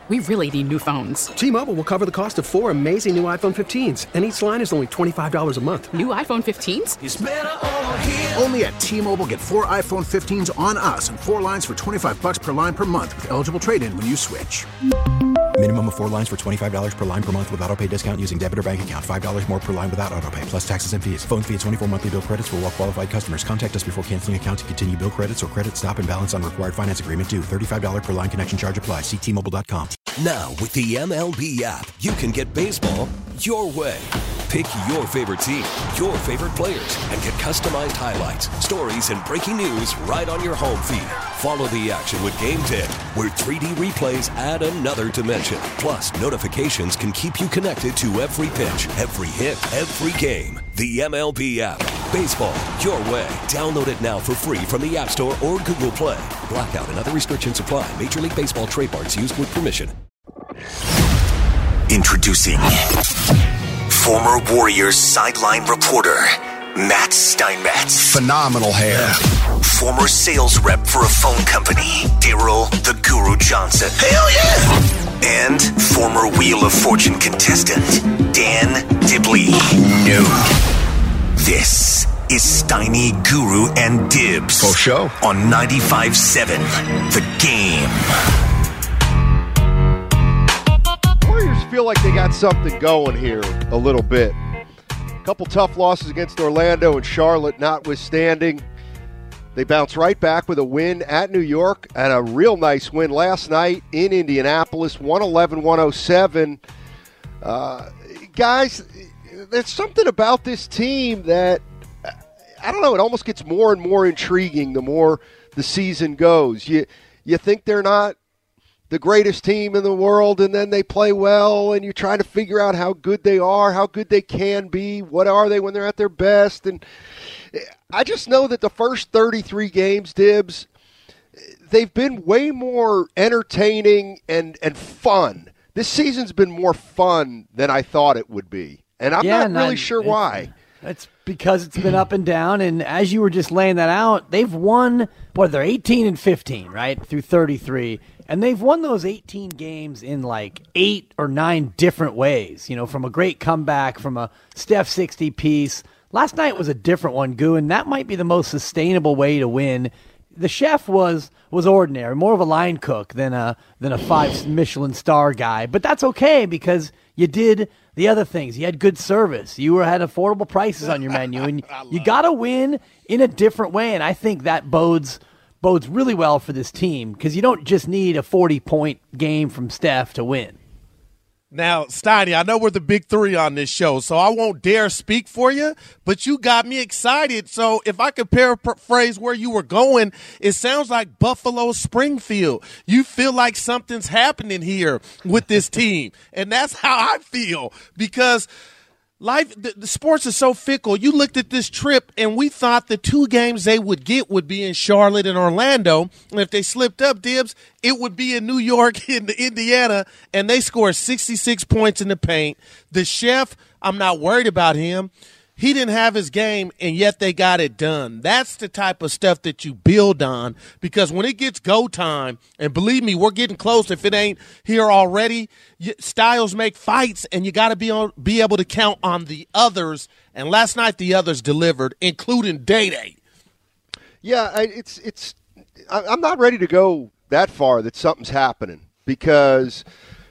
We really need new phones. T-Mobile will cover the cost of 4 amazing new iPhone 15s, and each line is only $25 a month. New iPhone 15s? It's better over here. Only at T-Mobile, get 4 iPhone 15s on us and 4 lines for $25 per line per month with eligible trade-in when you switch. Minimum of 4 lines for $25 per line per month with autopay discount using debit or bank account. $5 more per line without autopay, plus taxes and fees. Phone fee at 24 monthly bill credits for well-qualified customers. Contact us before canceling account to continue bill credits or credit stop and balance on required finance agreement due. $35 per line connection charge applies. See T-Mobile.com. Now, with the MLB app, you can get baseball your way. Pick your favorite team, your favorite players, and get customized highlights, stories, and breaking news right on your home feed. Follow the action with Game Day, where 3D replays add another dimension. Plus, notifications can keep you connected to every pitch, every hit, every game. The MLB app. Baseball your way. Download it now for free from the App Store or Google Play. Blackout and other restrictions apply. Major League Baseball trademarks used with permission. Introducing former Warriors sideline reporter Matt Steinmetz. Phenomenal hair. Former sales rep for a phone company, Daryl the Guru Johnson. Hell yeah! And former Wheel of Fortune contestant, Dan Dibley. No. This is Steiny, Guru, and Dibs. For show. On 95.7, The Game. Warriors feel like they got something going here a little bit. A couple tough losses against Orlando and Charlotte notwithstanding. They bounce right back with a win at New York and a real nice win last night in Indianapolis, 111-107. Guys, there's something about this team that, I don't know, it almost gets more and more intriguing the more the season goes. You think they're not the greatest team in the world, and then they play well, and you're trying to figure out how good they are, how good they can be, what are they when they're at their best. And I just know that the first 33 games, Dibs, they've been way more entertaining and fun. This season's been more fun than I thought it would be, and I'm not really sure why. It's because it's been up and down, and as you were just laying that out, they've won, they're 18 and 15, right, through 33, and they've won those 18 games in like 8 or 9 different ways, from a great comeback, from a Steph 60 piece. Last night was a different one, Goo, and that might be the most sustainable way to win. The chef was ordinary, more of a line cook than a 5 Michelin star guy, but that's okay because you did the other things. You had good service. You had affordable prices on your menu, and you got to win in a different way. And I think that bodes really well for this team because you don't just need a 40-point game from Steph to win. Now, Steiny, I know we're the big three on this show, so I won't dare speak for you, but you got me excited. So if I could paraphrase where you were going, it sounds like Buffalo Springfield. You feel like something's happening here with this team, and that's how I feel because life, the sports is so fickle. You looked at this trip, and we thought the 2 games they would get would be in Charlotte and Orlando. And if they slipped up, Dibs, it would be in New York and Indiana, and they scored 66 points in the paint. The chef, I'm not worried about him. He didn't have his game, and yet they got it done. That's the type of stuff that you build on because when it gets go time, and believe me, we're getting close. If it ain't here already, styles make fights, and you got to be able to count on the others. And last night the others delivered, including Day-Day. Yeah, I'm not ready to go that far that something's happening because,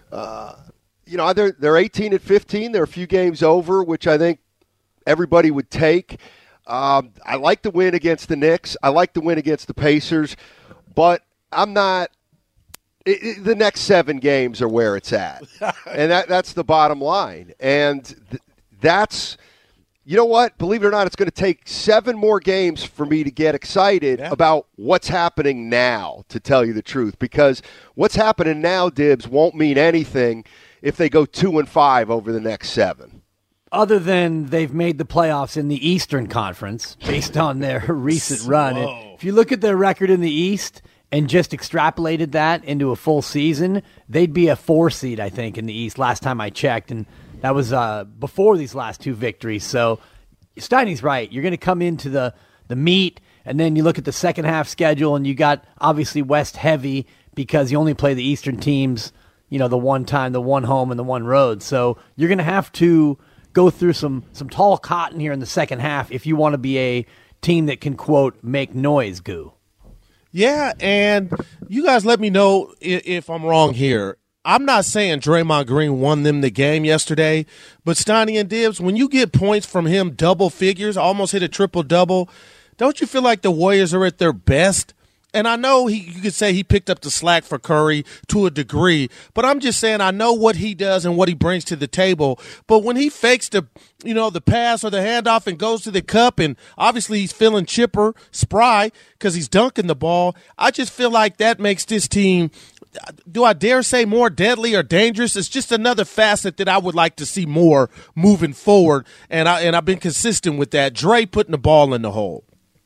they're 18 and 15. They're a few games over, which I think everybody would take. I like the win against the Knicks. I like the win against the Pacers, but I'm not. The next 7 games are where it's at, and that's the bottom line. And that's, you know what? Believe it or not, it's going to take 7 more games for me to get excited about what's happening now. To tell you the truth, because what's happening now, Dibs, won't mean anything if they go 2-5 over the next 7. Other than they've made the playoffs in the Eastern Conference based on their recent run. And if you look at their record in the East and just extrapolated that into a full season, they'd be a 4 seed, I think, in the East last time I checked. And that was before these last 2 victories. So Steiny's right. You're going to come into the meet, and then you look at the second half schedule, and you got obviously West heavy because you only play the Eastern teams the one time, the one home, and the one road. So you're going to have to go through some tall cotton here in the second half if you want to be a team that can, quote, make noise, Goo. Yeah, and you guys let me know if I'm wrong here. I'm not saying Draymond Green won them the game yesterday, but Steiny and Dibs, when you get points from him, double figures, almost hit a triple-double, don't you feel like the Warriors are at their best? And I know you could say he picked up the slack for Curry to a degree, but I'm just saying I know what he does and what he brings to the table. But when he fakes the pass or the handoff and goes to the cup, and obviously he's feeling chipper, spry because he's dunking the ball, I just feel like that makes this team, do I dare say, more deadly or dangerous? It's just another facet that I would like to see more moving forward, and I've been consistent with that. Dre putting the ball in the hole.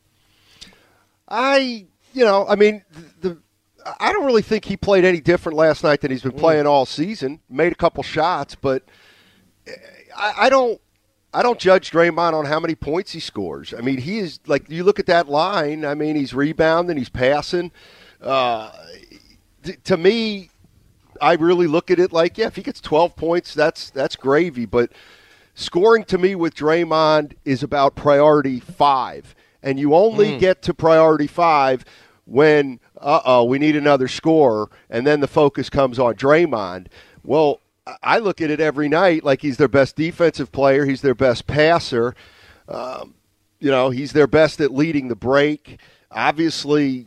I don't really think he played any different last night than he's been playing all season. Made a couple shots, but I don't judge Draymond on how many points he scores. I mean, he is, like, you look at that line, I mean, he's rebounding, he's passing. To me, I really look at it like, yeah, if he gets 12 points, that's gravy. But scoring to me with Draymond is about priority 5. And you only get to priority 5 when, we need another scorer, and then the focus comes on Draymond. Well, I look at it every night like he's their best defensive player, he's their best passer, he's their best at leading the break. Obviously,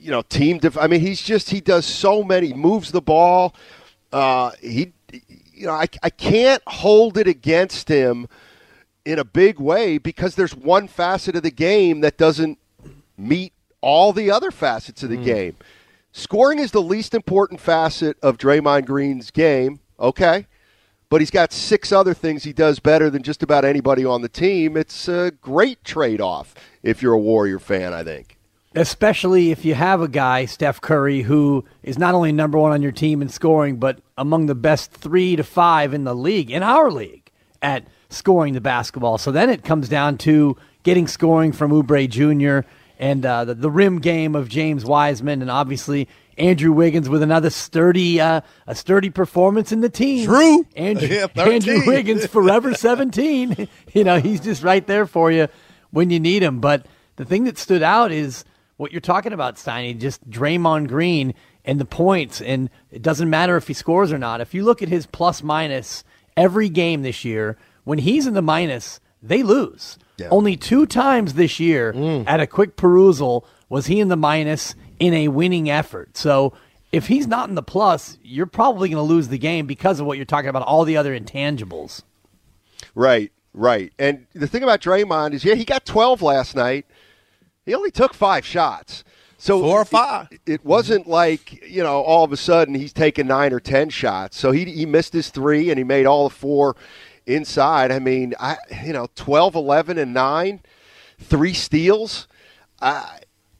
he does so many, moves the ball. I can't hold it against him in a big way because there's one facet of the game that doesn't meet all the other facets of the game. Scoring is the least important facet of Draymond Green's game, okay? But he's got 6 other things he does better than just about anybody on the team. It's a great trade-off if you're a Warrior fan, I think. Especially if you have a guy, Steph Curry, who is not only number 1 on your team in scoring, but among the best 3 to 5 in the league, in our league, at scoring the basketball. So then it comes down to getting scoring from Oubre Jr. and the rim game of James Wiseman, and obviously Andrew Wiggins with another sturdy performance in the team. True. Andrew Wiggins, forever 17. He's just right there for you when you need him. But the thing that stood out is what you're talking about, Steiny, just Draymond Green and the points. And it doesn't matter if he scores or not. If you look at his plus-minus every game this year, when he's in the minus, they lose. Yeah. Only 2 times this year at a quick perusal was he in the minus in a winning effort. So if he's not in the plus, you're probably going to lose the game because of what you're talking about, all the other intangibles. Right. And the thing about Draymond is, he got 12 last night. He only took 5 shots. So 4 or 5. It wasn't like, all of a sudden he's taking 9 or 10 shots. So he missed his 3 and he made all the 4 inside. I mean, 12, 11, and 9, 3 steals. I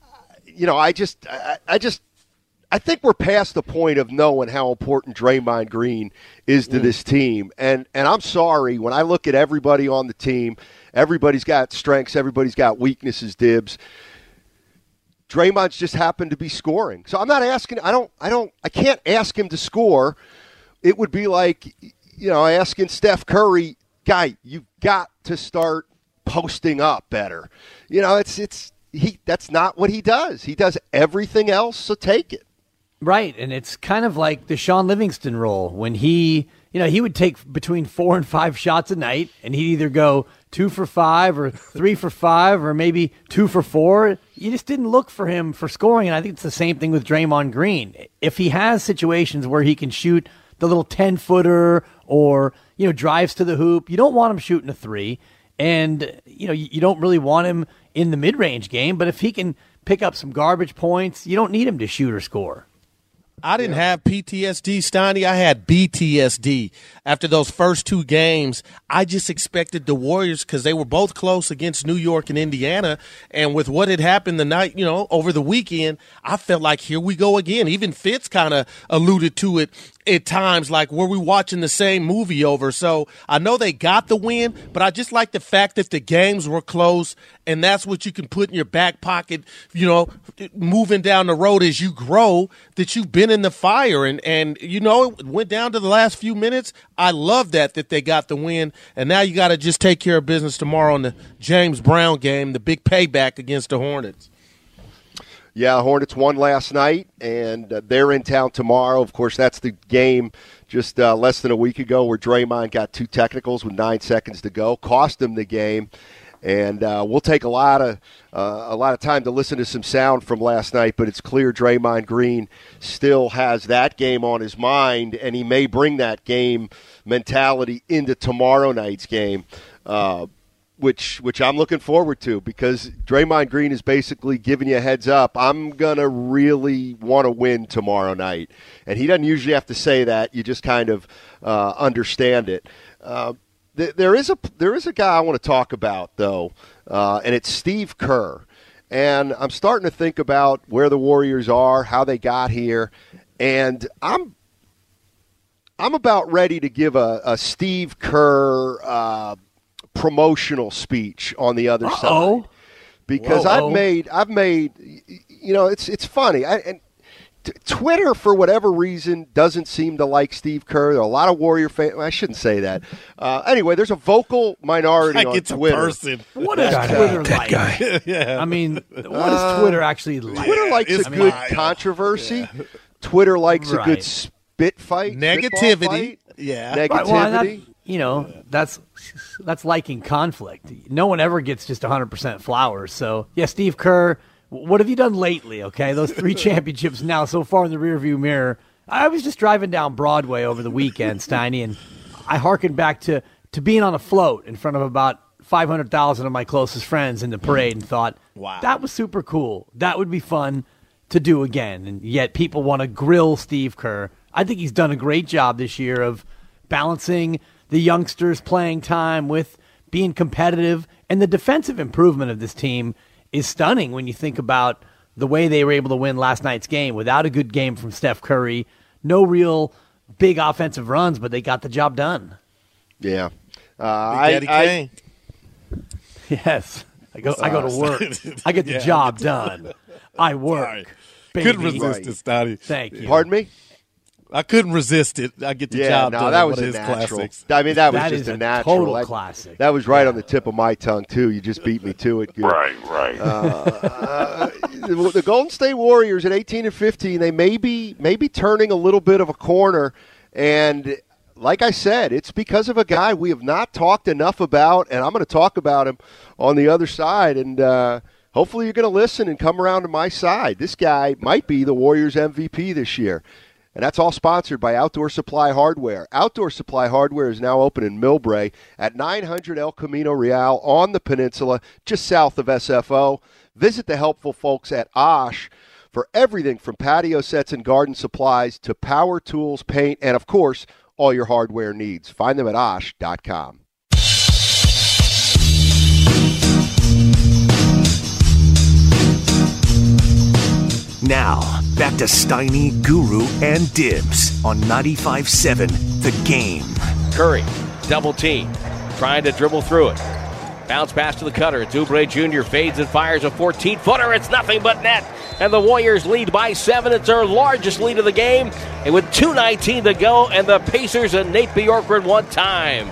think we're past the point of knowing how important Draymond Green is to this team. And I'm sorry, when I look at everybody on the team, everybody's got strengths, everybody's got weaknesses, Dibs. Draymond's just happened to be scoring. So I'm not asking, I can't ask him to score. It would be like, asking Steph Curry, guy, you've got to start posting up better. That's not what he does. He does everything else, so take it. Right, and it's kind of like the Sean Livingston role when he would take between 4 and 5 shots a night, and he'd either go 2 for 5 or 3 for 5 or maybe 2 for 4. You just didn't look for him for scoring, and I think it's the same thing with Draymond Green. If he has situations where he can shoot the little 10-footer or, drives to the hoop, you don't want him shooting a 3, and, you don't really want him in the mid-range game, but if he can pick up some garbage points, you don't need him to shoot or score. I didn't have PTSD, Steiny. I had BTSD. After those first 2 games, I just expected the Warriors, because they were both close against New York and Indiana, and with what had happened the night, over the weekend, I felt like here we go again. Even Fitz kind of alluded to it at times, like, were we watching the same movie over? So I know they got the win, but I just like the fact that the games were close, and that's what you can put in your back pocket, moving down the road as you grow, that you've been in the fire. And it went down to the last few minutes. I love that they got the win, and now you got to just take care of business tomorrow in the James Brown game, the big payback against the Hornets. Yeah, Hornets won last night, and they're in town tomorrow. Of course, that's the game just less than a week ago where Draymond got 2 technicals with 9 seconds to go, cost him the game. And we'll take a lot of time to listen to some sound from last night, but it's clear Draymond Green still has that game on his mind, and he may bring that game mentality into tomorrow night's game. Which I'm looking forward to, because Draymond Green is basically giving you a heads up. I'm going to really want to win tomorrow night. And he doesn't usually have to say that. You just kind of understand it. There is a guy I want to talk about, though, and it's Steve Kerr. And I'm starting to think about where the Warriors are, how they got here, and I'm about ready to give a Steve Kerr promotional speech on the other side, because I've made it's funny. Twitter, for whatever reason, doesn't seem to like Steve Kerr. There are a lot of Warrior fans. I shouldn't say that. Anyway, there's a vocal minority on Twitter. What is Twitter like? Guy. Yeah. I mean, what is Twitter actually like? Twitter likes a good controversy. Yeah. Twitter likes a good spit fight. Negativity. Fight. Yeah. Negativity. That's liking conflict. No one ever gets just 100% flowers. So, yeah, Steve Kerr, what have you done lately, okay? Those 3 championships now so far in the rearview mirror. I was just driving down Broadway over the weekend, Steiny, and I hearkened back to being on a float in front of about 500,000 of my closest friends in the parade and thought, wow, that was super cool. That would be fun to do again. And yet people want to grill Steve Kerr. I think he's done a great job this year of balancing the youngsters playing time with being competitive, and the defensive improvement of this team is stunning when you think about the way they were able to win last night's game without a good game from Steph Curry. No real big offensive runs, but they got the job done. Yeah. Kane. Yes. I go to work. I get the job done. I work. Couldn't resist it, Stoddy. Thank you. Pardon me? I couldn't resist it. I get the job done. That was a natural. Classics. I mean, that was just a natural. Total classic. That was right on the tip of my tongue, too. You just beat me to it. Good. Right. The Golden State Warriors at 18-15, they may be turning a little bit of a corner. And like I said, it's because of a guy we have not talked enough about, and I'm going to talk about him on the other side. And hopefully you're going to listen and come around to my side. This guy might be the Warriors MVP this year. And that's all sponsored by Outdoor Supply Hardware. Outdoor Supply Hardware is now open in Millbrae at 900 El Camino Real on the peninsula, just south of SFO. Visit the helpful folks at Osh for everything from patio sets and garden supplies to power tools, paint, and, of course, all your hardware needs. Find them at osh.com. Now, back to Steiny, Guru, and Dibs on 95.7 The Game. Curry, double team, trying to dribble through it. Bounce pass to the cutter. It's Oubre Jr. fades and fires a 14-footer. It's nothing but net. And the Warriors lead by 7. It's their largest lead of the game. And with 2:19 to go, and the Pacers and Nate Bjorkgren one time.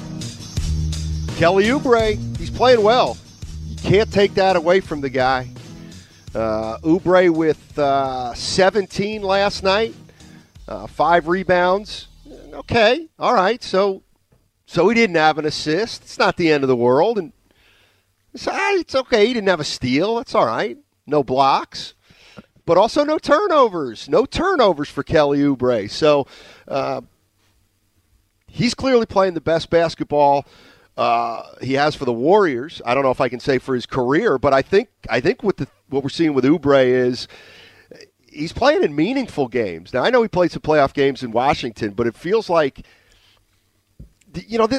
Kelly Oubre, he's playing well. You can't take that away from the guy. Oubre with 17 last night, 5 rebounds. Okay, all right. So he didn't have an assist. It's not the end of the world, and it's okay. He didn't have a steal. That's all right. No blocks, but also no turnovers. No turnovers for Kelly Oubre. So he's clearly playing the best basketball he has for the Warriors. I don't know if I can say for his career, but I think what we're seeing with Oubre is he's playing in meaningful games. Now, I know he played some playoff games in Washington, but it feels like, that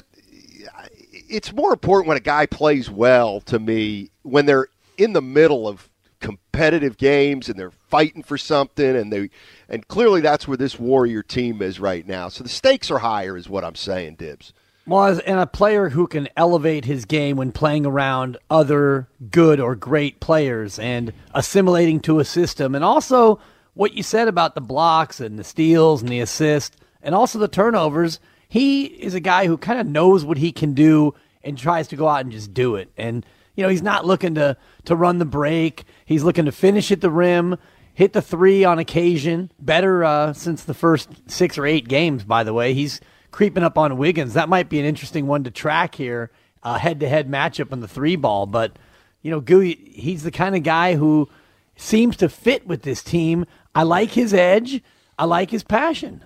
it's more important when a guy plays well to me when they're in the middle of competitive games and they're fighting for something, and clearly that's where this Warrior team is right now. So the stakes are higher is what I'm saying, Dibs. Well, and a player who can elevate his game when playing around other good or great players and assimilating to a system. And also what you said about the blocks and the steals and the assists and also the turnovers, he is a guy who kind of knows what he can do and tries to go out and just do it. And, he's not looking to run the break. He's looking to finish at the rim, hit the three on occasion. Better since the first 6 or 8 games, by the way. He's creeping up on Wiggins. That might be an interesting one to track here, head-to-head matchup on the 3-ball. But, Gooey, he's the kind of guy who seems to fit with this team. I like his edge. I like his passion.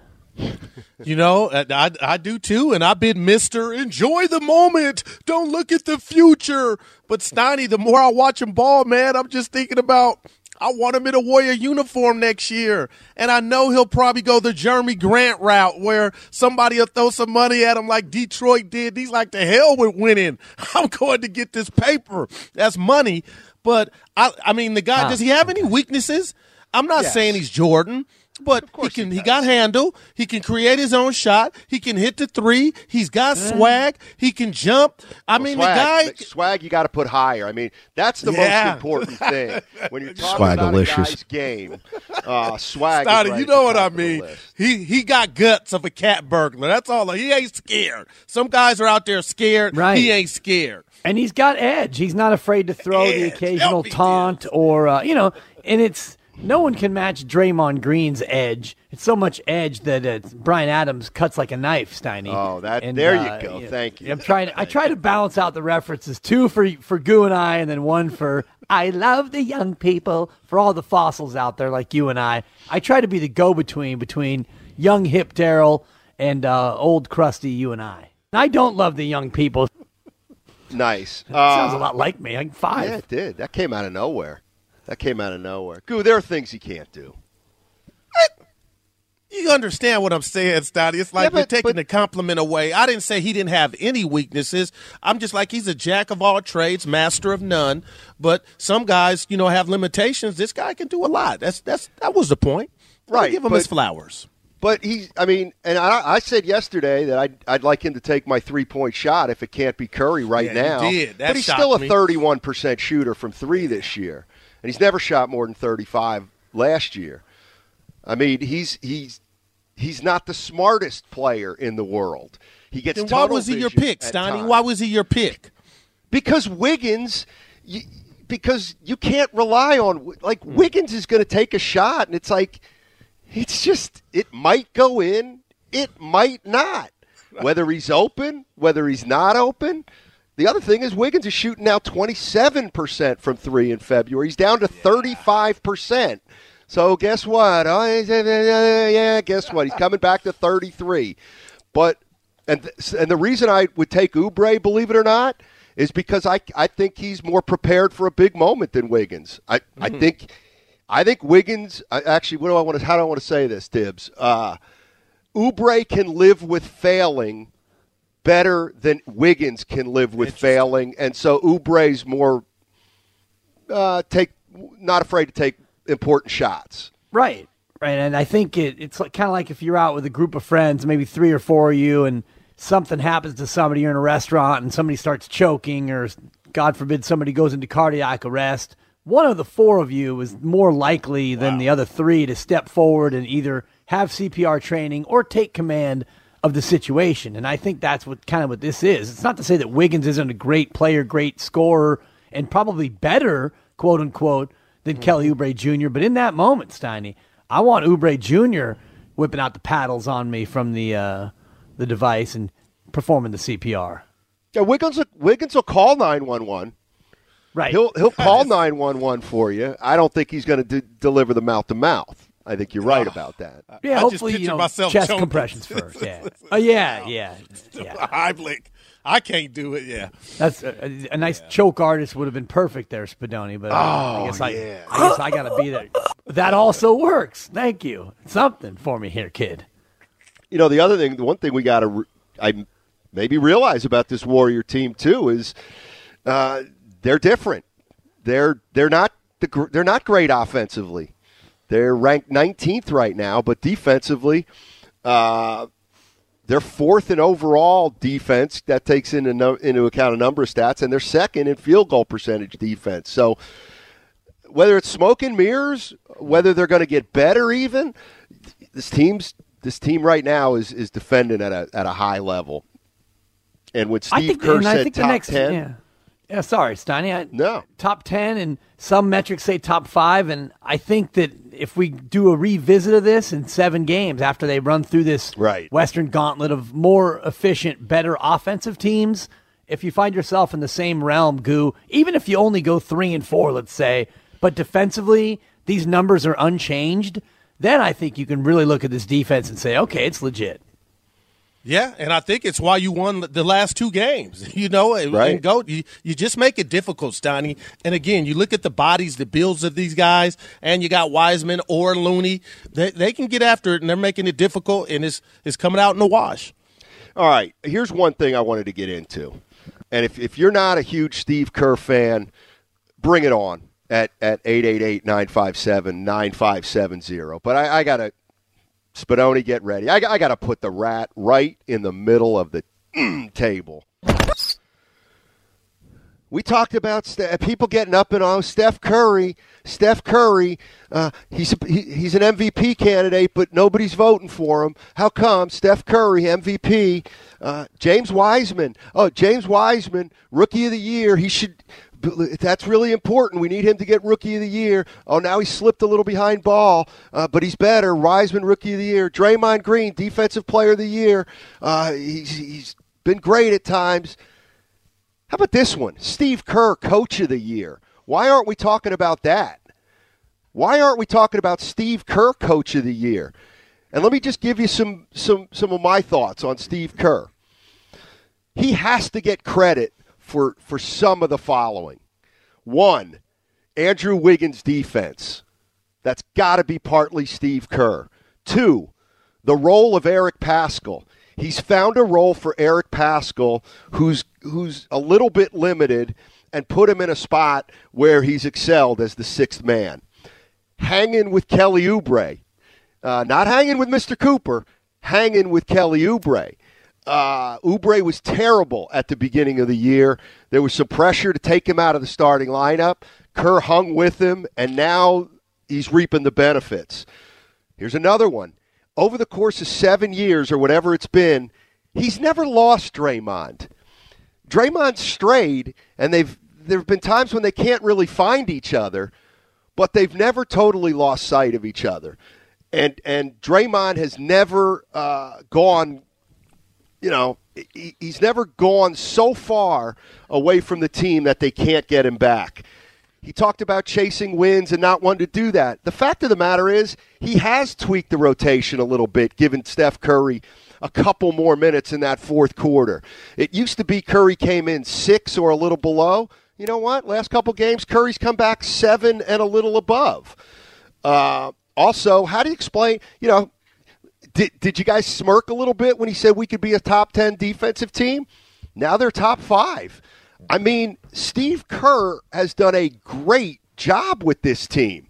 I do too, and I've been Mr. Enjoy the moment. Don't look at the future. But, Steiny, the more I watch him ball, man, I'm just thinking about I want him in a Warrior uniform next year. And I know he'll probably go the Jeremy Grant route where somebody will throw some money at him like Detroit did. He's like, the hell with winning. I'm going to get this paper. That's money. But, I mean, the guy, does he have any weaknesses? I'm not saying he's Jordan. But he got handle. He can create his own shot. He can hit the three. He's got swag. He can jump. The guy. Swag you got to put higher. I mean, that's the most important thing. When you're talking about a guy's game, swag Stoddy, is right you know what I the mean. list. He got guts of a cat burglar. That's all. He ain't scared. Some guys are out there scared. Right. He ain't scared. And he's got edge. He's not afraid to throw the occasional taunt or, and it's – no one can match Draymond Green's edge. It's so much edge that Brian Adams cuts like a knife, Steiny. Oh, there you go. Thank you. I try to balance out the references, 2 for Goo and I, and then 1 for I love the young people, for all the fossils out there like you and I. I try to be the go-between between young hip Daryl and old crusty you and I. And I don't love the young people. Nice. Sounds a lot like me. I'm 5. Yeah, it did. That came out of nowhere. Goo, there are things you can't do. You understand what I'm saying, Stoddy. It's like you're taking the compliment away. I didn't say he didn't have any weaknesses. I'm just like he's a jack of all trades, master of none. But some guys, have limitations. This guy can do a lot. That was the point. Right. Give him his flowers. But I said yesterday that I'd like him to take my 3-point shot if it can't be Curry now. You did. But he's still a 31% shooter from 3 this year. And he's never shot more than 35 last year. I mean, he's not the smartest player in the world. He gets tunnel vision. Why was he your pick, Steiny? Why was he your pick? Because Wiggins, because you can't rely on Wiggins is going to take a shot, and it's like it might go in, it might not. Whether he's open, whether he's not open. The other thing is Wiggins is shooting now 27% from 3 in February. He's down to 35%. So guess what? Guess what? He's coming back to 33. But and the reason I would take Oubre, believe it or not, is because I think he's more prepared for a big moment than Wiggins. I think Wiggins. Actually, how do I want to say this, Dibs? Oubre can live with failing better than Wiggins can live with failing, and so Oubre's more not afraid to take important shots. Right. And I think it's kind of like if you're out with a group of friends, maybe 3 or 4 of you, and something happens to somebody. You're in a restaurant and somebody starts choking, or God forbid somebody goes into cardiac arrest. One of the 4 of you is more likely than the other 3 to step forward and either have CPR training or take command of the situation. And I think that's what this is. It's not to say that Wiggins isn't a great player, great scorer, and probably better, quote unquote, than Kelly Oubre Jr. But in that moment, Steiny, I want Oubre Jr. whipping out the paddles on me from the device and performing the CPR. Yeah, Wiggins will call 911. Right. He'll call 911 for you. I don't think he's going to deliver the mouth to mouth. I think you're right about that. Yeah, hopefully, chest compressions first. Yeah. Oh, yeah. Heimlich. I can't do it, yeah. That's a nice choke artist would have been perfect there, Spadoni, but I guess I got to be there. That also works. Thank you. Something for me here, kid. The one thing we got to maybe realize about this Warrior team, too, is they're different. They're not they're not great offensively. They're ranked 19th right now, but defensively, they're fourth in overall defense. That takes into account a number of stats, and they're second in field goal percentage defense. So whether it's smoke and mirrors, whether they're going to get better even, this team right now is defending at a high level. And when Steve Kerr said top 10. Yeah, sorry, Steiny. No. Top 10, and some metrics say top 5, and I think that if we do a revisit of this in 7 games after they run through this Western gauntlet of more efficient, better offensive teams, if you find yourself in the same realm, Goo, even if you only go 3-4, let's say, but defensively these numbers are unchanged, then I think you can really look at this defense and say, okay, it's legit. Yeah, and I think it's why you won the last 2 games. You know, right. You just make it difficult, Steiny. And again, you look at the bodies, the builds of these guys, and you got Wiseman or Looney. They can get after it, and they're making it difficult, and it's coming out in the wash. All right, here's one thing I wanted to get into. And if you're not a huge Steve Kerr fan, bring it on at 888-957-9570. But I got to – Spadoni, get ready. I got to put the rat right in the middle of the table. We talked about people getting up and Steph Curry. He's an MVP candidate, but nobody's voting for him. How come? Steph Curry, MVP. James Wiseman. James Wiseman, Rookie of the Year. He should. That's really important. We need him to get Rookie of the Year. Now he slipped a little behind ball, but he's better. Wiseman, Rookie of the Year. Draymond Green, Defensive Player of the Year. He's been great at times. How about this one? Steve Kerr, Coach of the Year. Why aren't we talking about that? Why aren't we talking about Steve Kerr, Coach of the Year? And let me just give you some of my thoughts on Steve Kerr. He has to get credit for some of the following. 1, Andrew Wiggins' defense. That's got to be partly Steve Kerr. 2, the role of Eric Paschall. He's found a role for Eric Paschall who's a little bit limited and put him in a spot where he's excelled as the 6th man. Hanging with Kelly Oubre. Not hanging with Mr. Cooper, hanging with Kelly Oubre. Oubre was terrible at the beginning of the year. There was some pressure to take him out of the starting lineup. Kerr hung with him, and now he's reaping the benefits. Here's another one. Over the course of 7 years or whatever it's been, he's never lost Draymond. Draymond's strayed, and there have been times when they can't really find each other, but they've never totally lost sight of each other. And Draymond has never gone, he's never gone so far away from the team that they can't get him back. He talked about chasing wins and not wanting to do that. The fact of the matter is he has tweaked the rotation a little bit, giving Steph Curry a couple more minutes in that fourth quarter. It used to be Curry came in 6 or a little below. You know what? Last couple games, Curry's come back 7 and a little above. Also, how do you explain, did you guys smirk a little bit when he said we could be a top 10 defensive team? Now they're top 5. I mean, Steve Kerr has done a great job with this team.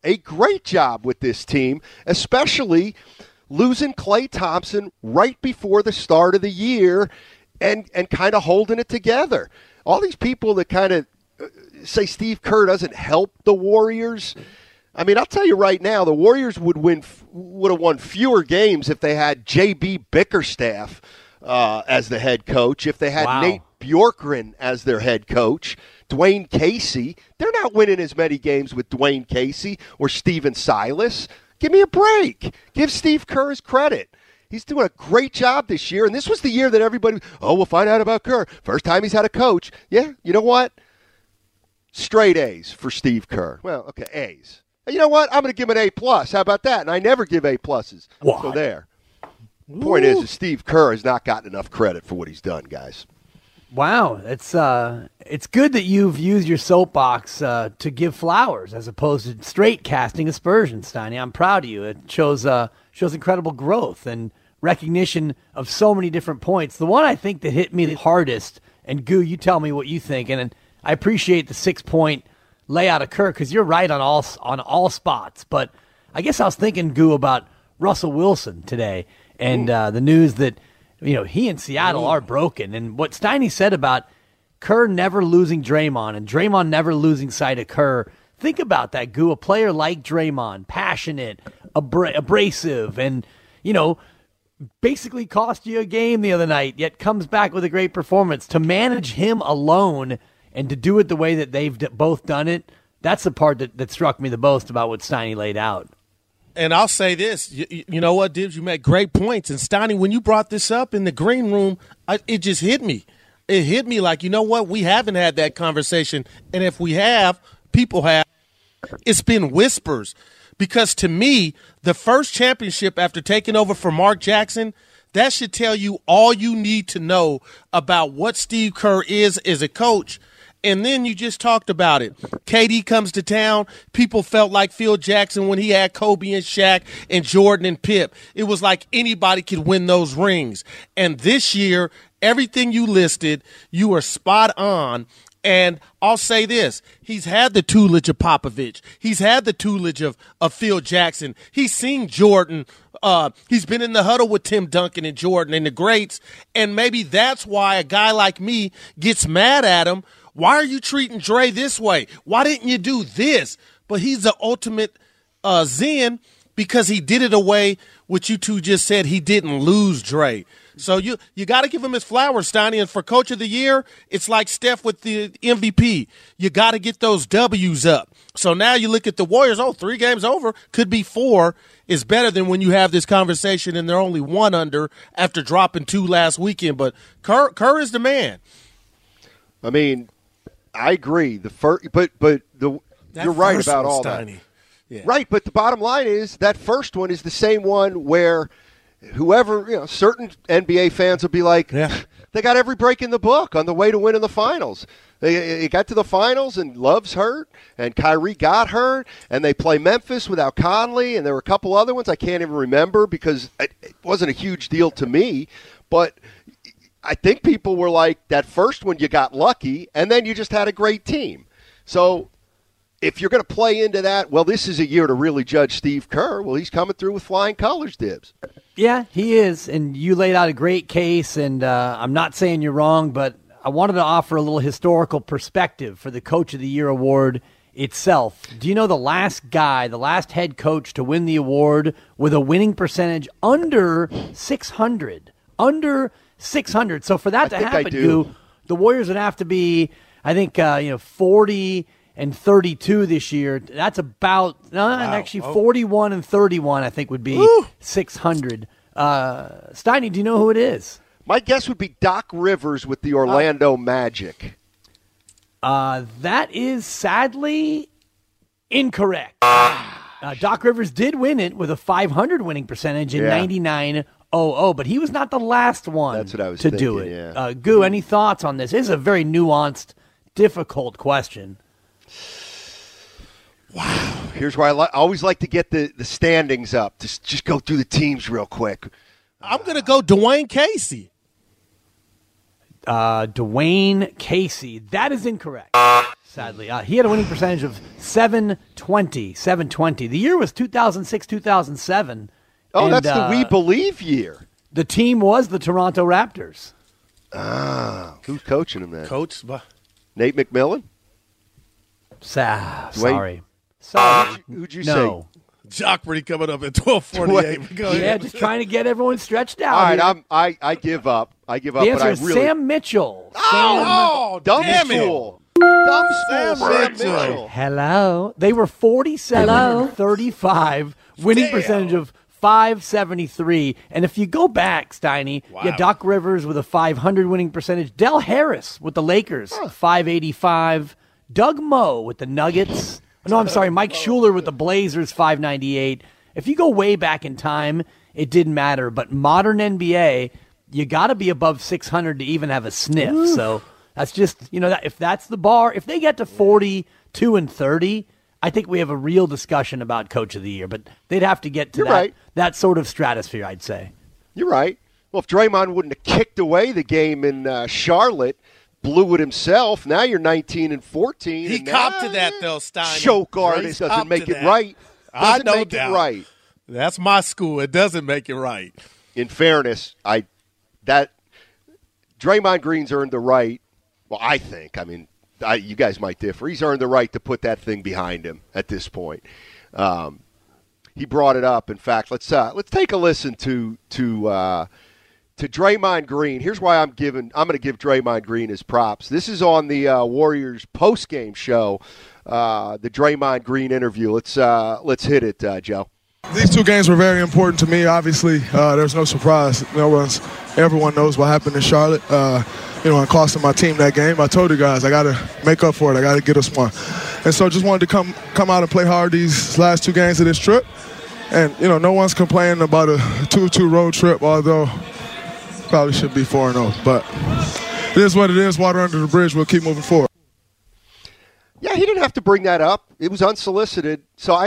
Especially losing Klay Thompson right before the start of the year and kind of holding it together. All these people that kind of say Steve Kerr doesn't help the Warriors. I mean, I'll tell you right now, the Warriors would have won fewer games if they had J.B. Bickerstaff as the head coach, if they had Nate Bjorkgren as their head coach, Dwayne Casey. They're not winning as many games with Dwayne Casey or Steven Silas. Give me a break. Give Steve Kerr his credit. He's doing a great job this year, and this was the year that everybody, we'll find out about Kerr. First time he's had a coach. Yeah, you know what? Straight A's for Steve Kerr. Well, okay, A's. You know what? I'm going to give him an A+. How about that? And I never give A+. So there. Point is Steve Kerr has not gotten enough credit for what he's done, guys. Wow, it's good that you've used your soapbox to give flowers as opposed to straight casting aspersions, Steiny. I'm proud of you. It shows incredible growth and recognition of so many different points. The one I think that hit me the hardest, and Goo, you tell me what you think, and I appreciate the 6-point layout of Kerr because you're right on all spots. But I guess I was thinking, Goo, about Russell Wilson today and the news that he and Seattle are broken. And what Steiny said about Kerr never losing Draymond and Draymond never losing sight of Kerr. Think about that, Goo. A player like Draymond, passionate, abrasive, and, basically cost you a game the other night, yet comes back with a great performance. To manage him alone and to do it the way that they've both done it, that's the part that struck me the most about what Steiny laid out. And I'll say this, you know what, Dibbs, you make great points. And Steiny, when you brought this up in the green room, it just hit me. It hit me like, you know what, we haven't had that conversation. And if we have, people have, it's been whispers. Because to me, the first championship after taking over for Mark Jackson, that should tell you all you need to know about what Steve Kerr is as a coach. And then you just talked about it. KD comes to town. People felt like Phil Jackson when he had Kobe and Shaq and Jordan and Pip. It was like anybody could win those rings. And this year, everything you listed, you were spot on. And I'll say this, he's had the tutelage of Popovich. He's had the tutelage of Phil Jackson. He's seen Jordan. He's been in the huddle with Tim Duncan and Jordan and the greats. And maybe that's why a guy like me gets mad at him. Why are you treating Dre this way? Why didn't you do this? But he's the ultimate Zen because he did it away, what you two just said, he didn't lose Dre. So you got to give him his flowers, Steiny. And for Coach of the Year, it's like Steph with the MVP. You got to get those W's up. So now you look at the Warriors, 3 games over, could be 4. Is better than when you have this conversation and they're only 1 under after dropping 2 last weekend. But Kerr is the man. I mean, I agree. You're right about all that. Yeah. Right, but the bottom line is that first one is the same one where whoever, certain NBA fans will be like, they got every break in the book on the way to winning the finals. They got to the finals and Love's hurt and Kyrie got hurt and they play Memphis without Conley and there were a couple other ones I can't even remember because it wasn't a huge deal to me, but I think people were like, that first one you got lucky and then you just had a great team. So if you're going to play into that, well, this is a year to really judge Steve Kerr. Well, he's coming through with flying colors, Dibbs. Yeah, he is, and you laid out a great case, and I'm not saying you're wrong, but I wanted to offer a little historical perspective for the Coach of the Year award itself. Do you know the last head coach to win the award with a winning percentage under 600? Under 600. So for that to happen, the Warriors would have to be, I think, 40 and 32 this year. That's about actually 41 and 31. I think would be 600. Steiny, do you know who it is? My guess would be Doc Rivers with the Orlando Magic. That is sadly incorrect. Doc Rivers did win it with a 500 winning percentage in 99-00, but he was not the last one That's what I was to thinking, do it. Yeah. Goo, any thoughts on this? This is a very nuanced, difficult question. Wow. Here's where I always like to get the standings up. Just go through the teams real quick. I'm going to go Dwayne Casey. Dwayne Casey. That is incorrect, sadly. He had a winning percentage of 720. The year was 2006-2007. Oh, and, that's the We Believe year. The team was the Toronto Raptors. Who's coaching them then? Coach Nate McMillan? Sorry. Who'd you say? Jockberry coming up at 12:48. Yeah, just trying to get everyone stretched out. All right, I give up. The answer is Sam Mitchell. Dumb fool. Sam Mitchell. Hello. They were 47-35, winning percentage of 573. And if you go back, Steiny, Doc Rivers with a 500 winning percentage. Del Harris with the Lakers, 585. Doug Moe with the Nuggets. No, I'm sorry, Mike Schuler with the Blazers, 598. If you go way back in time, it didn't matter. But modern NBA, you got to be above 600 to even have a sniff. Ooh. So that's just, if that's the bar, if they get to 42 and 30, I think we have a real discussion about Coach of the Year. But they'd have to get to that sort of stratosphere, I'd say. You're right. Well, if Draymond wouldn't have kicked away the game in Charlotte, blew it himself. Now you're 19-14. He copped to that, though, Stein. Choke artist doesn't make it right. I know make it right. That's my school. It doesn't make it right. In fairness, Draymond Green's earned the right. Well, I think. I mean, you guys might differ. He's earned the right to put that thing behind him at this point. He brought it up. In fact, let's take a listen to Draymond Green. Here's why I'm going to give Draymond Green his props. This is on the Warriors post-game show, the Draymond Green interview. Let's hit it, Joe. These two games were very important to me. Obviously, there's no surprise. Everyone knows what happened in Charlotte. And costing my team that game. I told you guys I got to make up for it. I got to get us one. And so just wanted to come out and play hard these last 2 games of this trip. And, no one's complaining about a 2-2 road trip, although probably should be 4-0. But it is what it is. Water under the bridge. We'll keep moving forward. Yeah, he didn't have to bring that up. It was unsolicited. So,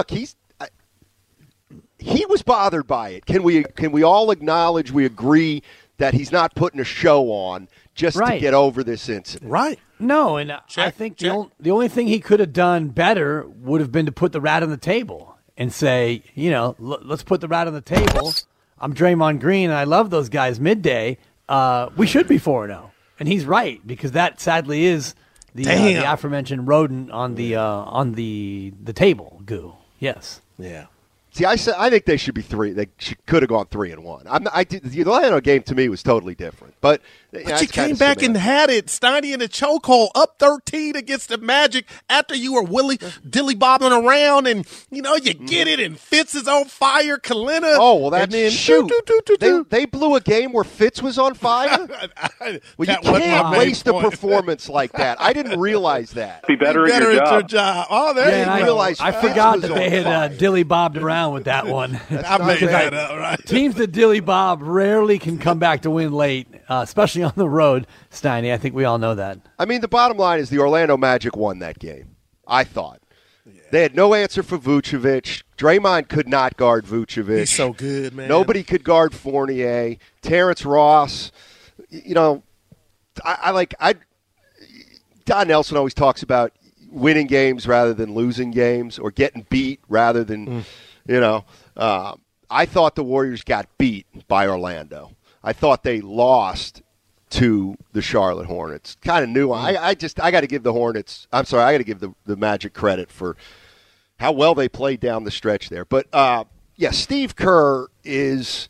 he was bothered by it. Can we all acknowledge, we agree that he's not putting a show on just to get over this incident? Right. No, and I think the only thing he could have done better would have been to put the rat on the table and say, let's put the rat on the table. I'm Draymond Green, and I love those guys midday. We should be 4-0. And he's right, because that sadly is the aforementioned rodent on the table, goo. Yes. Yeah. See, I think they should be 3. They could have gone 3-1. The Orlando game to me was totally different, but you came back and had it, Steiny, in a chokehold, up 13 against the Magic after you were dilly-bobbing around, and you get it, and Fitz is on fire. Kalina. Oh well, that's shoot. They blew a game where Fitz was on fire. Well, you can't waste a performance like that. I didn't realize that. Be better at your job. Oh, there you go. I forgot that they had dilly-bobbed around with that one. I made that up, right? Teams that dilly-bob rarely can come back to win late, especially on the road, Steiny. I think we all know that. I mean, the bottom line is the Orlando Magic won that game, I thought. Yeah. They had no answer for Vucevic. Draymond could not guard Vucevic. He's so good, man. Nobody could guard Fournier. Terrence Ross, Don Nelson always talks about winning games rather than losing games, or getting beat rather than, I thought the Warriors got beat by Orlando. I thought they lost to the Charlotte Hornets. Kind of new. I got to give the Hornets. I'm sorry. I got to give the Magic credit for how well they played down the stretch there. But Steve Kerr he's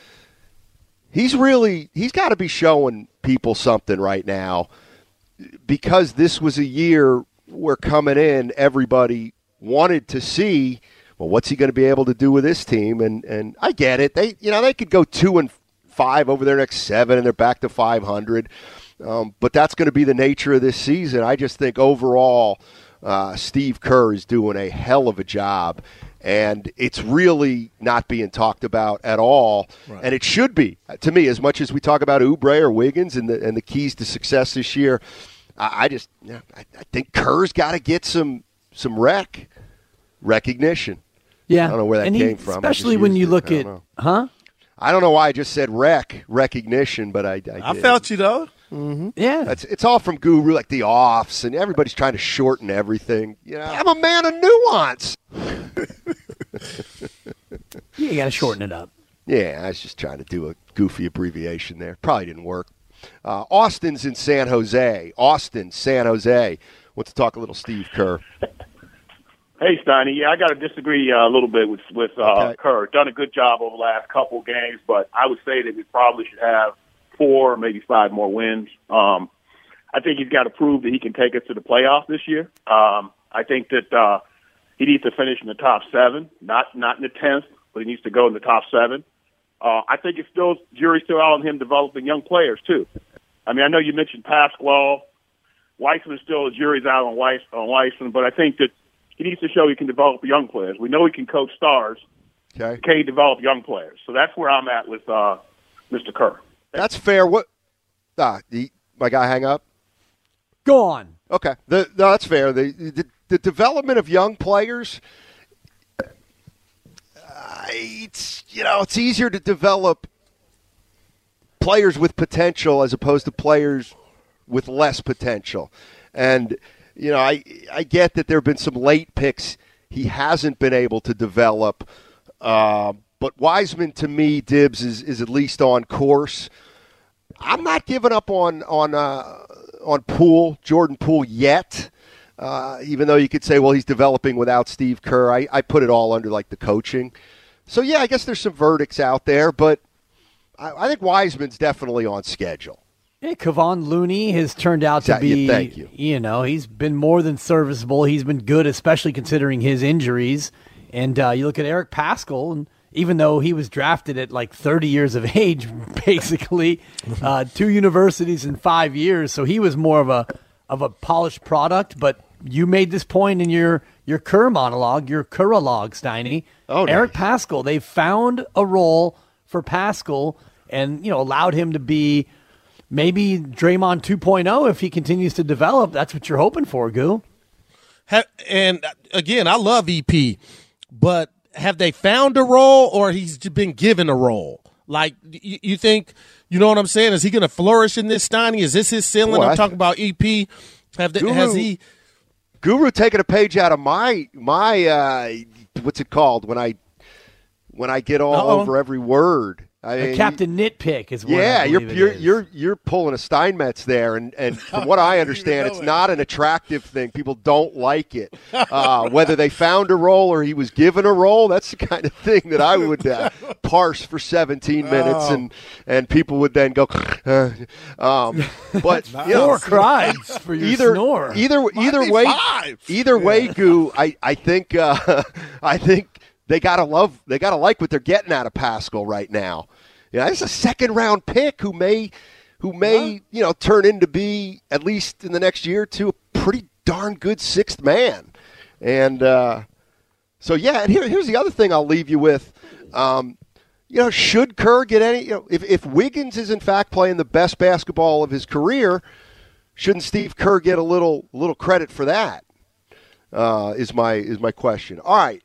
got to be showing people something right now, because this was a year where coming in everybody wanted to see, well, what's he going to be able to do with this team? And I get it. They could go 2-5 over their next 7, and they're back to 500. But that's going to be the nature of this season. I just think overall, Steve Kerr is doing a hell of a job, and it's really not being talked about at all. Right. And it should be, to me, as much as we talk about Oubre or Wiggins and the keys to success this year. I think Kerr's got to get some recognition. Yeah, I don't know where that came from. Especially when you look at, I don't know why I just said recognition, but I did. Felt you though. Mm-hmm. Yeah, it's all from Guru, like the offs, and everybody's trying to shorten everything. I'm a man of nuance. You got to shorten it up. Yeah, I was just trying to do a goofy abbreviation there. Probably didn't work. Austin's in San Jose. San Jose. Want to talk a little Steve Kerr? Hey, Steiny. Yeah, I got to disagree a little bit with Kerr. Done a good job over the last couple of games, but I would say that we probably should have 4, maybe 5 more wins. I think he's got to prove that he can take us to the playoffs this year. I think that he needs to finish in the top 7, not in the 10th, but he needs to go in the top 7. I think jury's still out on him developing young players too. I mean, I know you mentioned Pasquale, Weissman still the jury's out on Weissman, but I think that he needs to show he can develop young players. We know he can coach stars. Okay. Can he develop young players? So that's where I'm at with Mr. Kerr. That's fair. What? My guy hang up? Go on. Okay. No, that's fair. The development of young players. It's easier to develop players with potential as opposed to players with less potential. And, I get that there have been some late picks he hasn't been able to develop. But Wiseman, to me, Dibbs, is at least on course. I'm not giving up on Poole, Jordan Poole, yet. Even though you could say, well, he's developing without Steve Kerr. I put it all under, the coaching. So, yeah, I guess there's some verdicts out there, but I think Wiseman's definitely on schedule. Yeah, Kevon Looney has turned out to be, thank you. He's been more than serviceable. He's been good, especially considering his injuries. And you look at Eric Paschall, and even though he was drafted at 30 years of age, basically, 2 universities in 5 years, so he was more of a polished product. But you made this point in your Kerr monologue, your Kerr-alogue, Steiny. Oh, nice. Eric Paschall, they found a role for Paschall and allowed him to be maybe Draymond 2.0 if he continues to develop. That's what you're hoping for, Goo. And again, I love EP, but have they found a role or he's been given a role? You think, you know what I'm saying? Is he going to flourish in this, Steiny? Is this his ceiling? I'm talking about EP. Has he? Guru taking a page out of my what's it called when I get all over every word. I mean, Captain Nitpick is what you're pulling a Steinmetz there, and from what I understand, it's not an attractive thing. People don't like it. Whether they found a role or he was given a role, that's the kind of thing that I would parse for 17 minutes, and people would then go. But more cries for your snore. Either way, Goo. I think they gotta like what they're getting out of Paschall right now. It's a second-round pick who may turn into be, at least in the next year or two, a pretty darn good sixth man. And and here's the other thing I'll leave you with. Should Kerr get any? If Wiggins is in fact playing the best basketball of his career, shouldn't Steve Kerr get a little credit for that? Is my question. All right,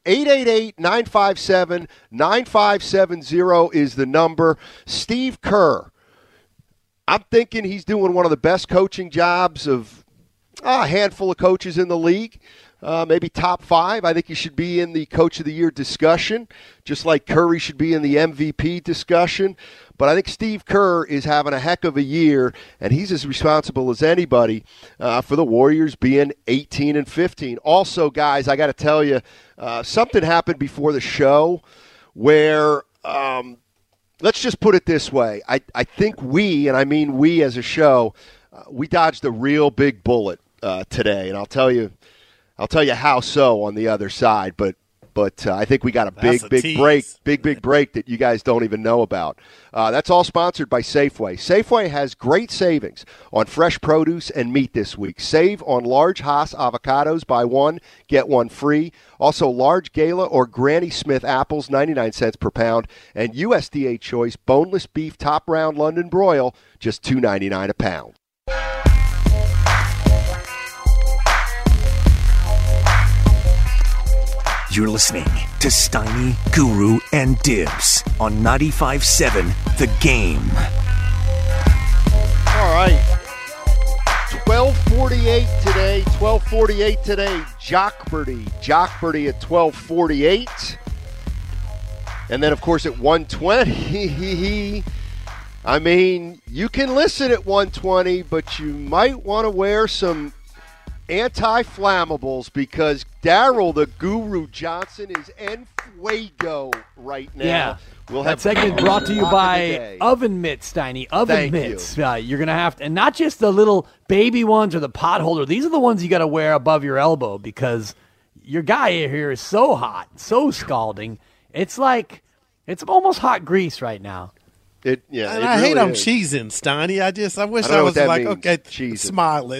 888-957-9570 is the number. Steve Kerr, I'm thinking he's doing one of the best coaching jobs of a handful of coaches in the league, maybe top 5. I think he should be in the Coach of the Year discussion, just like Curry should be in the MVP discussion. But I think Steve Kerr is having a heck of a year, and he's as responsible as anybody for the Warriors being 18-15. Also, guys, I got to tell you, something happened before the show where, let's just put it this way. I think we, and I mean we as a show, we dodged a real big bullet today, and I'll tell you how so on the other side. But I think we got a big break that you guys don't even know about. That's all sponsored by Safeway. Safeway has great savings on fresh produce and meat this week. Save on large Hass avocados, buy one, get one free. Also large Gala or Granny Smith apples, 99 cents per pound. And USDA Choice boneless beef top round London broil, just $2.99 a pound. You're listening to Steiny, Guru, and Dibbs on 95.7 The Game. All right. 12:48 today. Jockberty at 12:48. And then, of course, at 1:20, I mean, you can listen at 1:20, but you might want to wear some anti-flammables because Daryl the Guru Johnson is en fuego right now. Yeah. We'll that have segment brought to you by Oven Mitts, Steiny. Oven Mitts. You're going to have to, and not just the little baby ones or the pot holder. These are the ones you got to wear above your elbow because your guy here is so hot, so scalding. It's almost hot grease right now. I hate I'm cheesing, Steiny. I wish I was like, means, okay, cheesing. Smiling.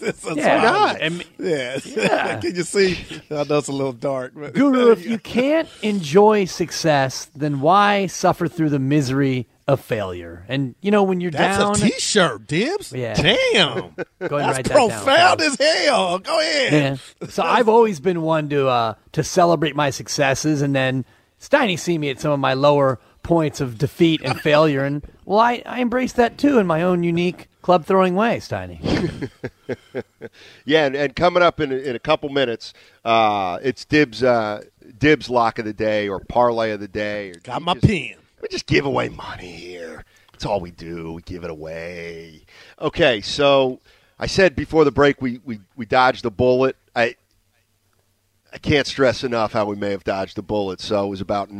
Yeah. Can you see? I know it's a little dark. But Guru, if you can't enjoy success, then why suffer through the misery of failure? And, when you're down. That's a T-shirt, Dibbs. Yeah. Damn. Go ahead and write that profound down, as hell. Go ahead. Yeah. So I've always been one to celebrate my successes, and then Steiny see me at some of my lower points of defeat and failure. And, well, I embrace that, too, in my own unique club-throwing way, Steiny. Yeah, and coming up in a couple minutes, it's Dib's lock of the day or parlay of the day. Got my pen. We just give away money here. That's all we do. We give it away. Okay, so I said before the break we dodged a bullet. I can't stress enough how we may have dodged a bullet. So it was about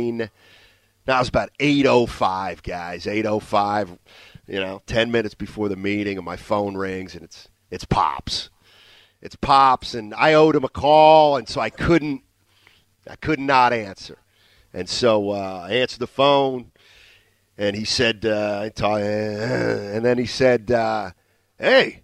8:05, guys. 8:05. 10 minutes before the meeting, and my phone rings, and it's Pops. It's Pops, and I owed him a call, and so I could not answer. And so I answered the phone, and he said, and then he said, "Hey,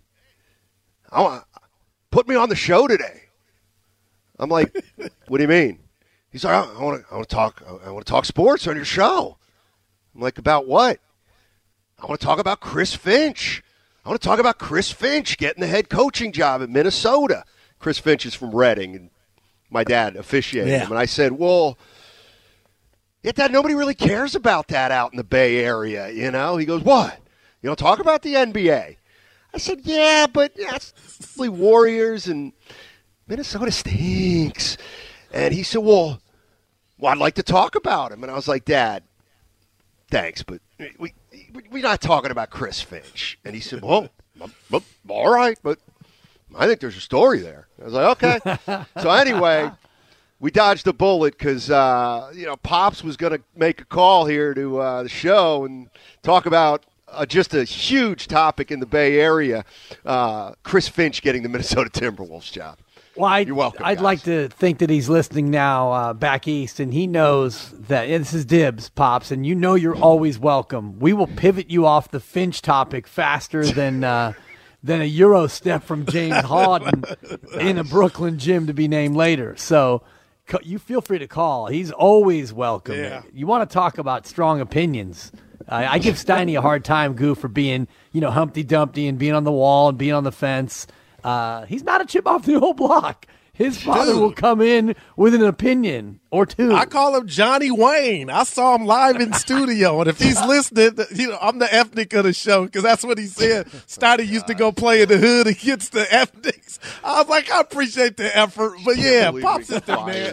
put me on the show today." I'm like, "What do you mean?" He's like, I want to talk sports on your show." I'm like, "About what?" "I want to talk about Chris Finch. I want to talk about Chris Finch getting the head coaching job at Minnesota." Chris Finch is from Reading, and my dad officiated him. And I said, "Well, yeah, Dad, nobody really cares about that out in the Bay Area, He goes, "What? You don't talk about the NBA?" I said, "Yeah, but it's the Warriors, and Minnesota stinks." And he said, well, I'd like to talk about him. And I was like, "Dad, thanks, but we're not talking about Chris Finch." And he said, well, all right, but I think there's a story there. I was like, okay. So anyway, we dodged a bullet because, Pops was going to make a call here to the show and talk about just a huge topic in the Bay Area, Chris Finch getting the Minnesota Timberwolves job. Well, you're welcome. I'd like to think that he's listening now back east, and he knows that this is Dibs, Pops, and you're always welcome. We will pivot you off the Finch topic faster than a Euro step from James Harden in a Brooklyn gym to be named later. So you feel free to call. He's always welcome. Yeah. You want to talk about strong opinions. I give Steiny a hard time, Goo, for being Humpty Dumpty and being on the wall and being on the fence. He's not a chip off the old block. His father will come in with an opinion or two. I call him Johnny Wayne. I saw him live in studio, and if he's listening, I'm the ethnic of the show because that's what he said. Steiny used to go play in the hood against the ethnics. I was like, I appreciate the effort, but yeah, Pops is the man.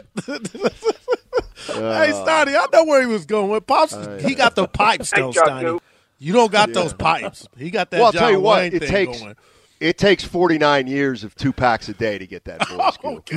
Hey, Steiny, I know where he was going with Pops. He got the pipes, though, Steiny. You don't got those pipes. He got that John Wayne thing going. It takes 49 years of 2 packs a day to get that voice.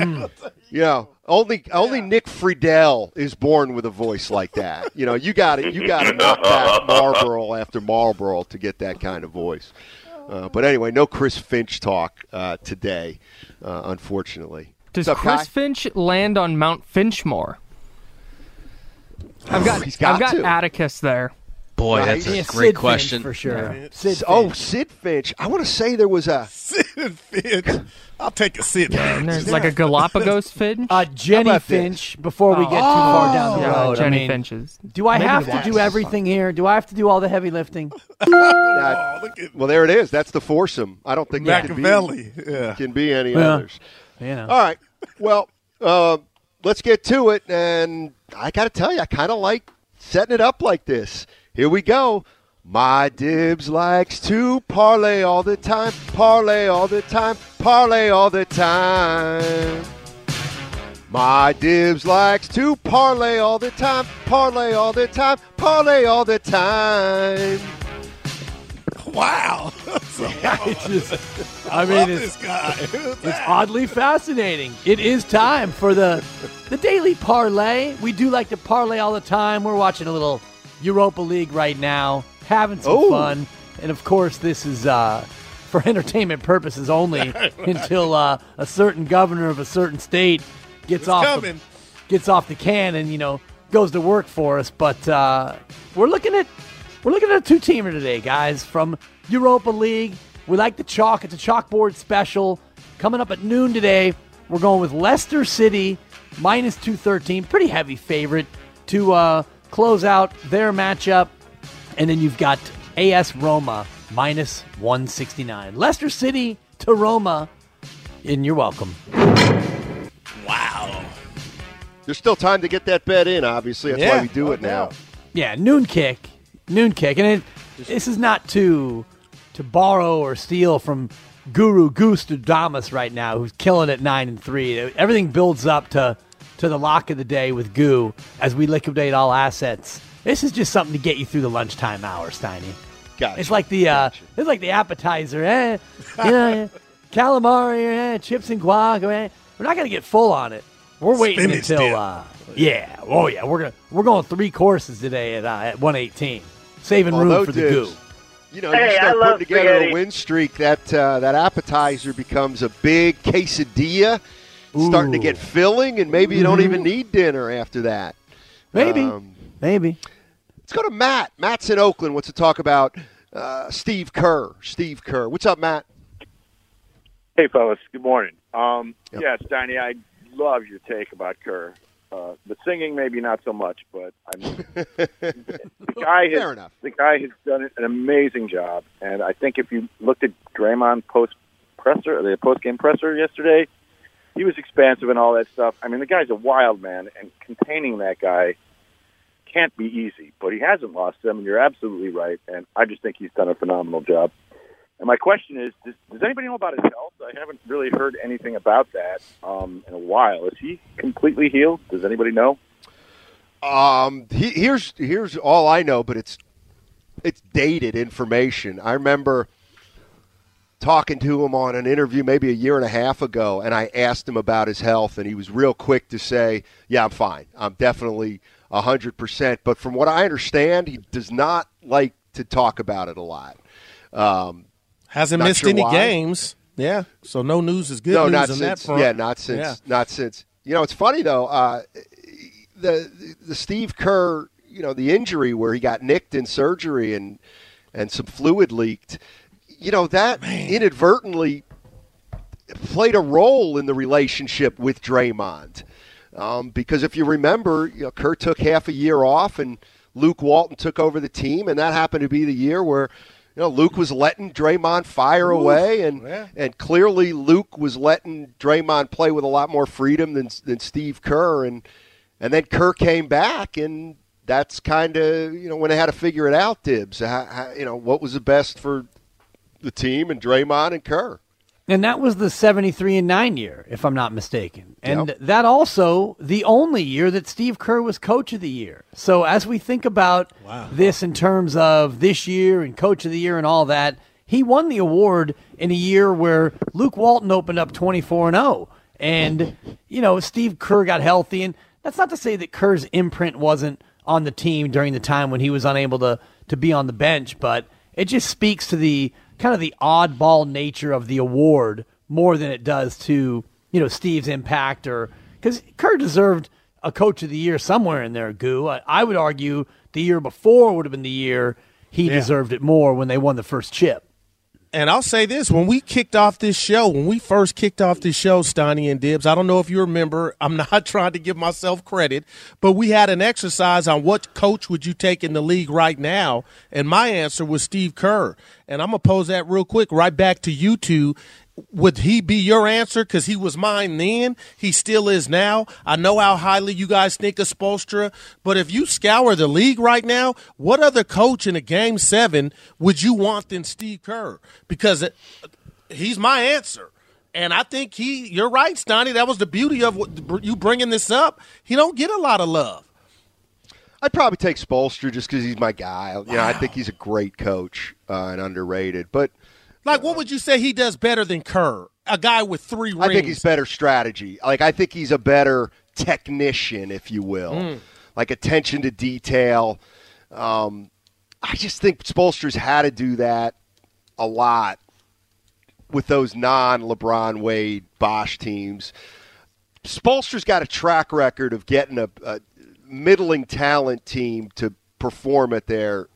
Only Nick Friedel is born with a voice like that. You got to knock back Marlboro after Marlboro to get that kind of voice. But anyway, no Chris Finch talk today, unfortunately. Does Chris Finch land on Mount Finchmore? I've got Atticus there. Boy, that's a great question. Finch for sure. Yeah. Sid Finch. I want to say there was a Sid Finch. I'll take a Sid Finch. There's like a Galapagos Finch. Jenny Finch. Before we get too far down the road, Jenny Finches. Do I have to do everything here? Do I have to do all the heavy lifting? Well, there it is. That's the foursome. I don't think Machiavelli can be any others. All right. Well, let's get to it. And I got to tell you, I kind of like setting it up like this. Here we go. My Dibs likes to parlay all the time, parlay all the time, parlay all the time. My Dibs likes to parlay all the time, parlay all the time, parlay all the time. Wow. This guy. It's oddly fascinating. It is time for the daily parlay. We do like to parlay all the time. We're watching a little Europa League right now, having some fun. And, of course, this is for entertainment purposes only until a certain governor of a certain state gets off the can and, goes to work for us. But we're looking at a 2-teamer today, guys, from Europa League. We like the chalk. It's a chalkboard special. Coming up at noon today, we're going with Leicester City, minus 213. Pretty heavy favorite to close out their matchup. And then you've got AS Roma, minus 169. Leicester City to Roma, and you're welcome. Wow. There's still time to get that bet in, obviously. That's why we do it now. Yeah, noon kick. And this is not to borrow or steal from Guru Gustadomus right now, who's killing it 9-3. Everything builds up to the lock of the day with Goo as we liquidate all assets. This is just something to get you through the lunchtime hour, Steiny. Gotcha. It's like the appetizer. Calamari, chips and guac. We're not going to get full on it. We're waiting until we're going 3 courses today at 118, saving room for the Goo. You start putting together a win streak, that appetizer becomes a big quesadilla, starting to get filling, and maybe you don't even need dinner after that. Maybe. Let's go to Matt. Matt's in Oakland. Wants to talk about Steve Kerr. What's up, Matt? Hey, fellas. Good morning. Yeah, Steiny, I love your take about Kerr. The singing, maybe not so much, but the guy has done an amazing job. And I think if you looked at Draymond the post-game presser yesterday, he was expansive and all that stuff. I mean, the guy's a wild man, and containing that guy can't be easy. But he hasn't lost them, and you're absolutely right. And I just think he's done a phenomenal job. And my question is, does anybody know about his health? I haven't really heard anything about that in a while. Is he completely healed? Does anybody know? Here's all I know, but it's dated information. I remember talking to him on an interview maybe a year and a half ago, and I asked him about his health, and he was real quick to say, yeah, I'm fine. I'm definitely 100%. But from what I understand, he does not like to talk about it a lot. Hasn't missed any games. Yeah, so no news is good news not on since, that front. Yeah, not since. It's funny, though, the Steve Kerr, the injury where he got nicked in surgery and some fluid leaked, that inadvertently played a role in the relationship with Draymond. Because if you remember, Kerr took half a year off and Luke Walton took over the team, and that happened to be the year where Luke was letting Draymond fire away, and clearly Luke was letting Draymond play with a lot more freedom than Steve Kerr, and then Kerr came back, and that's kind of when they had to figure it out. Dibs, what was the best for the team and Draymond and Kerr. And that was the 73-9 year, if I'm not mistaken. And that also the only year that Steve Kerr was Coach of the Year. So as we think about this in terms of this year and Coach of the Year and all that, he won the award in a year where Luke Walton opened up 24-0. And, Steve Kerr got healthy. And that's not to say that Kerr's imprint wasn't on the team during the time when he was unable to be on the bench, but it just speaks to the kind of the oddball nature of the award more than it does to, Steve's impact, or because Kerr deserved a Coach of the Year somewhere in there, Goo. I would argue the year before would have been the year he deserved it more when they won the first chip. And I'll say this, when we first kicked off this show, Steiny and Dibs, I don't know if you remember, I'm not trying to give myself credit, but we had an exercise on what coach would you take in the league right now, and my answer was Steve Kerr. And I'm going to pose that real quick right back to you two. Would he be your answer? Because he was mine then. He still is now. I know how highly you guys think of Spoelstra, but if you scour the league right now, what other coach in a Game 7 would you want than Steve Kerr? Because he's my answer. And I think you're right, Steiny. That was the beauty of you bringing this up. He don't get a lot of love. I'd probably take Spoelstra just because he's my guy. I think he's a great coach and underrated. But what would you say he does better than Kerr? A guy with 3 rings. I think he's better strategy. I think he's a better technician, if you will. Attention to detail. I just think Spoelstra's had to do that a lot with those non-LeBron, Wade, Bosh teams. Spoelstra's got a track record of getting a middling talent team to perform at their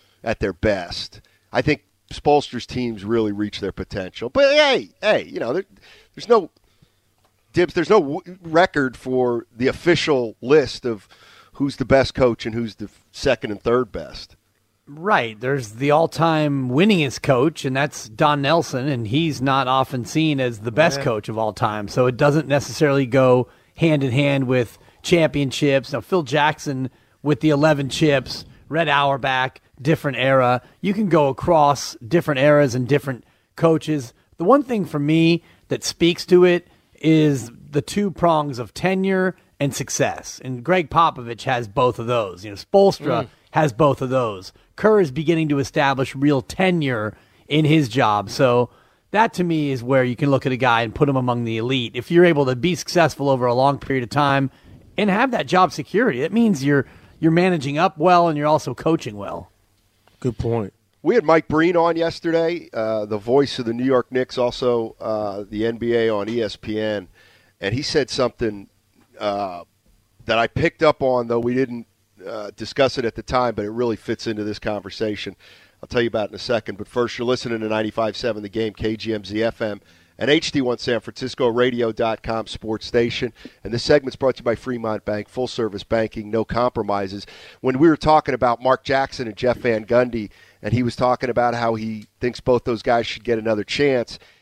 best. I think Spoelstra's teams really reach their potential. But, hey, there's no Dibs. There's no record for the official list of who's the best coach and who's the second and third best. Right. There's the all-time winningest coach, and that's Don Nelson, and he's not often seen as the best coach of all time. So it doesn't necessarily go hand in hand with championships. Now, Phil Jackson with the 11 chips, Red Auerbach, different era. You can go across different eras and different coaches. The one thing for me that speaks to it is the two prongs of tenure and success. And Greg Popovich has both of those. Spoelstra has both of those. Kerr is beginning to establish real tenure in his job. So that to me is where you can look at a guy and put him among the elite. If you're able to be successful over a long period of time and have that job security, that means you're managing up well and you're also coaching well. Good point. We had Mike Breen on yesterday, the voice of the New York Knicks, also the NBA on ESPN, and he said something that I picked up on, though we didn't discuss it at the time, but it really fits into this conversation. I'll tell you about it in a second. But first, you're listening to 95.7 The Game, KGMZ FM, and HD1 San Francisco Radio.com sports station. And this segment's brought to you by Fremont Bank, full-service banking, no compromises. When we were talking about Mark Jackson and Jeff Van Gundy, and he was talking about how he thinks both those guys should get another chance,